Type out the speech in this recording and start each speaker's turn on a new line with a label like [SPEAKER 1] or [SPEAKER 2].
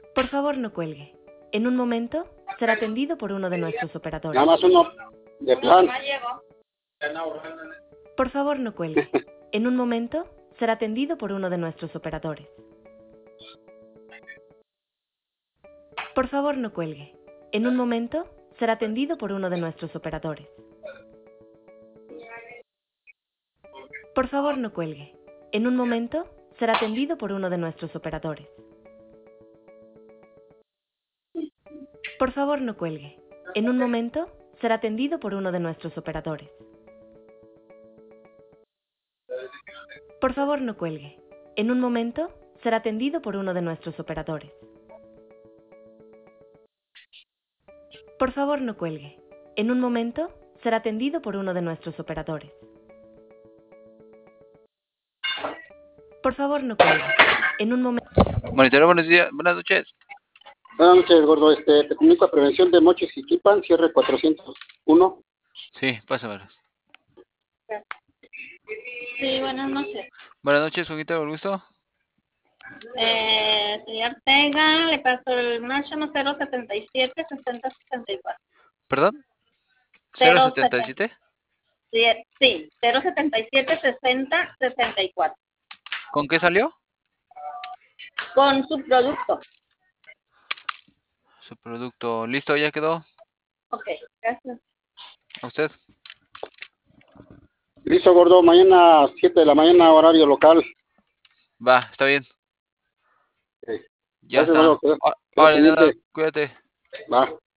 [SPEAKER 1] Por favor, no cuelgue. En un momento será atendido por uno de nuestros operadores.
[SPEAKER 2] Nada más uno de plan.
[SPEAKER 1] Por favor, no cuelgue. En un momento será atendido por uno de nuestros operadores. Por favor, no cuelgue. En un momento será atendido por uno de nuestros operadores. Por favor, no cuelgue. En un momento será atendido por uno de nuestros operadores. Por favor, no cuelgue. En un momento será atendido por uno de nuestros operadores. Por favor, no cuelgue. En un momento será atendido por uno de nuestros operadores. Por favor, no cuelgue. En un momento será atendido por uno de nuestros operadores. Por favor, no cuelgue. En un momento...
[SPEAKER 3] Monitoreo, buenos días, buenas noches.
[SPEAKER 2] Buenas noches, gordo. Te comunico a Prevención de Mochis y Quipan, cierre 401.
[SPEAKER 3] Sí, pásamelos.
[SPEAKER 4] Sí, buenas noches.
[SPEAKER 3] Buenas noches, ¿con quién tengo el gusto?
[SPEAKER 4] Señor Ortega, le paso el máximo 077 6064.
[SPEAKER 3] ¿Perdón?
[SPEAKER 4] Cero
[SPEAKER 3] ¿077?
[SPEAKER 4] Sí, 077 60 64.
[SPEAKER 3] ¿Con qué salió?
[SPEAKER 4] Con su producto.
[SPEAKER 3] Su producto. ¿Listo? ¿Ya quedó?
[SPEAKER 4] Ok, gracias.
[SPEAKER 3] ¿A usted?
[SPEAKER 2] Listo, gordo. Mañana 7 de la mañana, horario local.
[SPEAKER 3] Va, está bien.
[SPEAKER 2] Okay.
[SPEAKER 3] Ya
[SPEAKER 2] Gracias,
[SPEAKER 3] está.
[SPEAKER 2] gordo. Queda
[SPEAKER 3] Vale, nada,
[SPEAKER 2] pendiente.
[SPEAKER 3] cuídate.
[SPEAKER 2] Va.